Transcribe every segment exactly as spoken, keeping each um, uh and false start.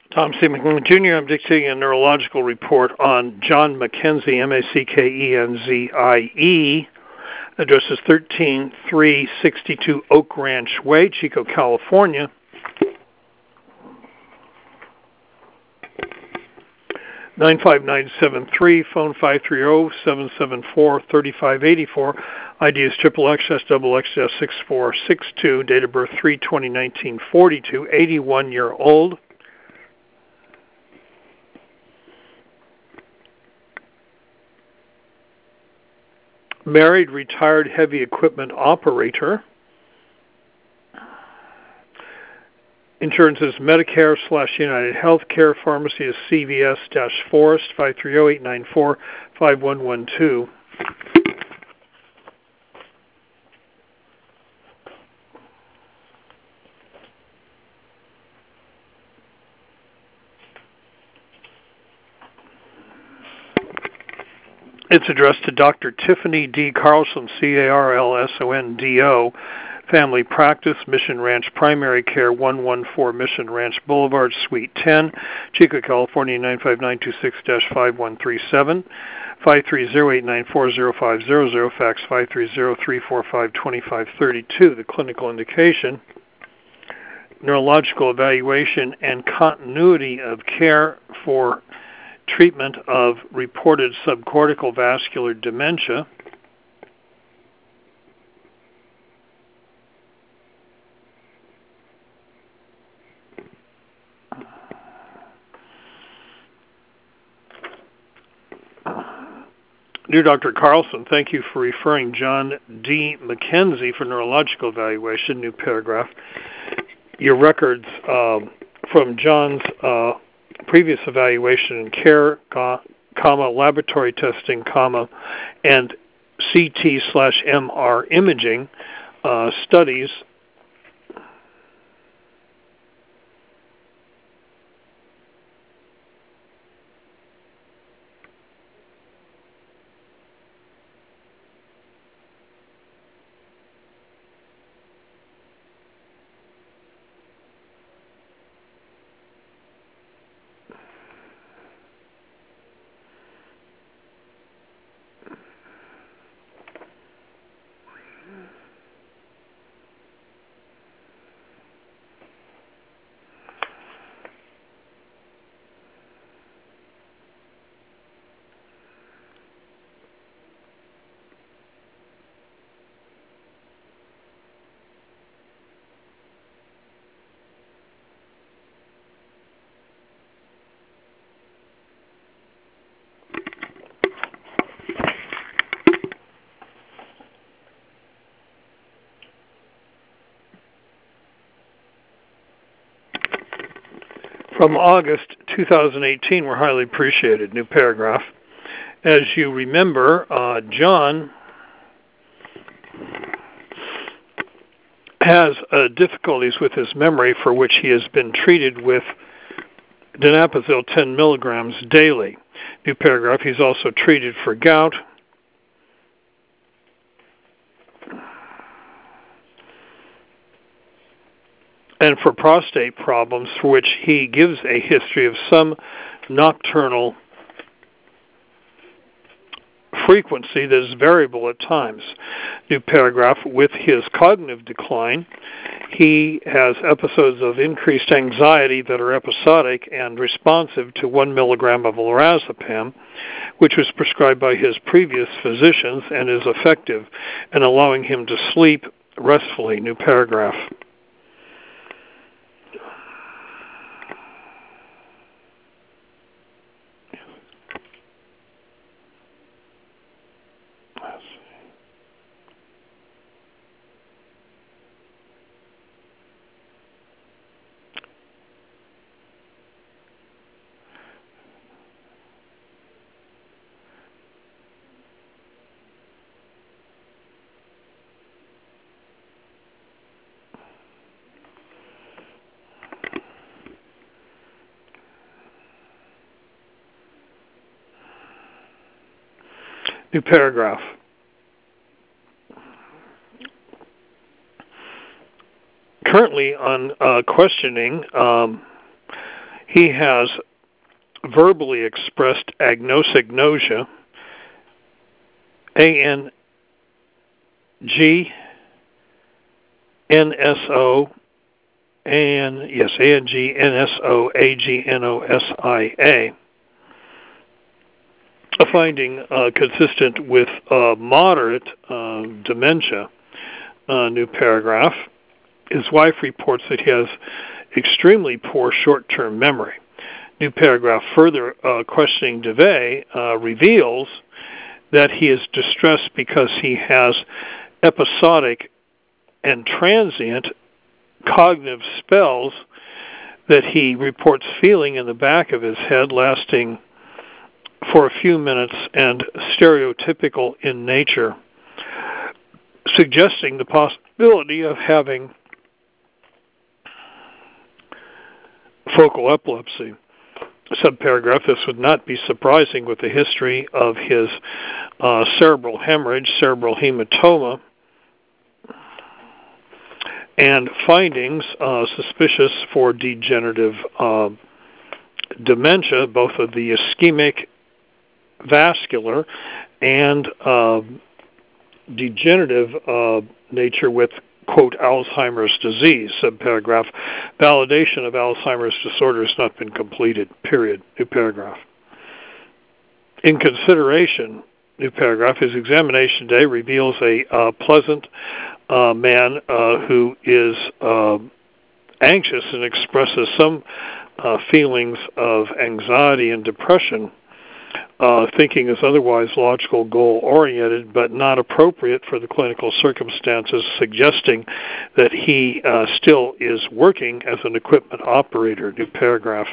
Tom C. McKenzie Junior I'm dictating a neurological report on John McKenzie, M A C K E N Z I E. Address is thirteen three sixty-two Oak Ranch Way, Chico, California. nine five nine seven three, phone five three zero, seven seven four, three five eight four. I D is triple X S double X S six four six two. Date of birth three twenty nineteen forty-two. eighty-one year old. Married, retired heavy equipment operator. Insurance is Medicare slash United Healthcare. Pharmacy is C V S dash Forest, five three zero, eight nine four, five one one two. It's addressed to Doctor Tiffany D. Carlson, C A R L S O N D O, Family Practice, Mission Ranch Primary Care, one one four Mission Ranch Boulevard, Suite ten, Chico, California, nine five nine two six dash five one three seven, five three zero, eight nine four, zero five zero zero, fax five three zero, three four five, two five three two. The clinical indication, neurological evaluation and continuity of care for treatment of reported subcortical vascular dementia. Dear Doctor Carlson, thank you for referring John D. McKenzie for neurological evaluation. New paragraph. Your records uh, from John's uh, previous evaluation and care, comma, laboratory testing, comma, and C T slash M R imaging uh, studies from August two thousand eighteen were highly appreciated. New paragraph. As you remember, uh, John has uh, difficulties with his memory, for which he has been treated with donepezil ten milligrams daily. New paragraph. He's also treated for gout. And for prostate problems, for which he gives a history of some nocturnal frequency that is variable at times. New paragraph. With his cognitive decline, he has episodes of increased anxiety that are episodic and responsive to one milligram of lorazepam, which was prescribed by his previous physicians and is effective in allowing him to sleep restfully. New paragraph. New paragraph. Currently on uh, questioning, um, He has verbally expressed anosognosia, A N G N S O, and yes, A N G N S O A G N O S I A, a finding uh, consistent with uh, moderate uh, dementia. Uh, new paragraph. His wife reports that he has extremely poor short-term memory. New paragraph. Further uh, questioning DeVay uh, reveals that he is distressed because he has episodic and transient cognitive spells that he reports feeling in the back of his head, lasting for a few minutes and stereotypical in nature, suggesting the possibility of having focal epilepsy. Subparagraph, this would not be surprising with the history of his uh, cerebral hemorrhage, cerebral hematoma, and findings uh, suspicious for degenerative uh, dementia, both of the ischemic vascular and uh, degenerative uh, nature with, quote, Alzheimer's disease, subparagraph. Validation of Alzheimer's disorder has not been completed, period, new paragraph. In consideration, new paragraph, his examination day reveals a uh, pleasant uh, man uh, who is uh, anxious and expresses some uh, feelings of anxiety and depression. Uh, thinking is otherwise logical, goal-oriented, but not appropriate for the clinical circumstances, suggesting that he uh, still is working as an equipment operator. New paragraph.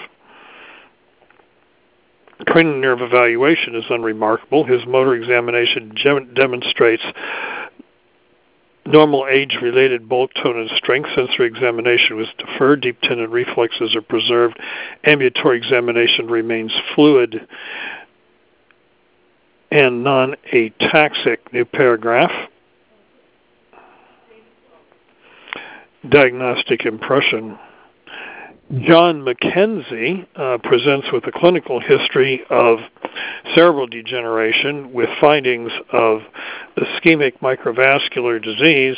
Cranial nerve evaluation is unremarkable. His motor examination gem- demonstrates normal age-related bulk, tone, and strength. Sensory examination was deferred. Deep tendon reflexes are preserved. Ambulatory examination remains fluid and non-ataxic. New paragraph. Diagnostic impression. John McKenzie uh, presents with a clinical history of cerebral degeneration with findings of ischemic microvascular disease,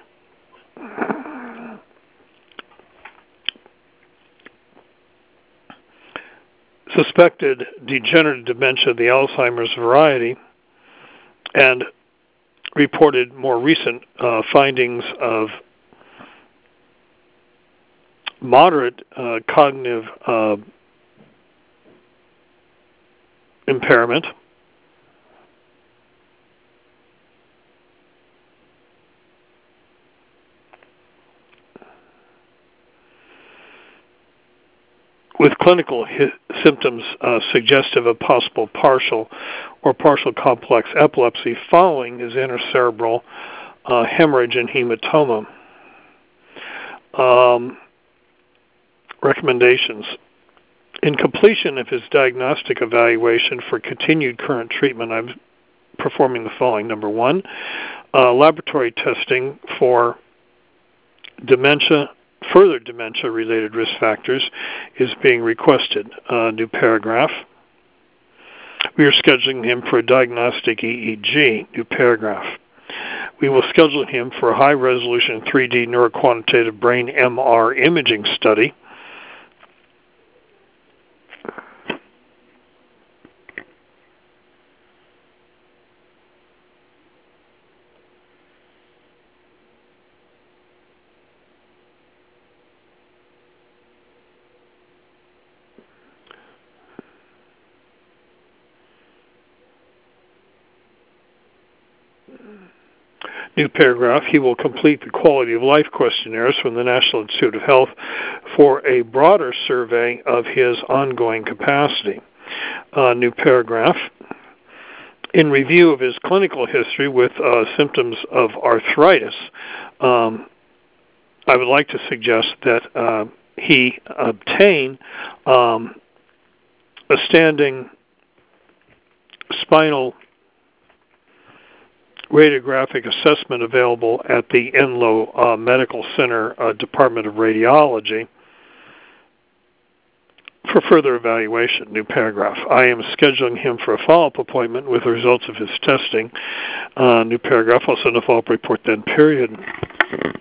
suspected degenerative dementia of the Alzheimer's variety, and reported more recent uh, findings of moderate uh, cognitive uh, impairment, with clinical hi- symptoms uh, suggestive of possible partial or partial complex epilepsy following his intercerebral uh, hemorrhage and hematoma. Um, recommendations. In completion of his diagnostic evaluation for continued current treatment, I'm performing the following. Number one, uh, laboratory testing for dementia, further dementia-related risk factors is being requested. Uh, new paragraph. We are scheduling him for a diagnostic E E G. New paragraph. We will schedule him for a high-resolution three D neuroquantitative brain M R imaging study. New paragraph, he will complete the quality of life questionnaires from the National Institute of Health for a broader survey of his ongoing capacity. Uh, new paragraph, in review of his clinical history with uh, symptoms of arthritis, um, I would like to suggest that uh, he obtain um, a standing spinal radiographic assessment available at the Enloe uh, Medical Center uh, Department of Radiology for further evaluation. New paragraph. I am scheduling him for a follow-up appointment with the results of his testing. Uh, new paragraph. I'll send a follow-up report then, period.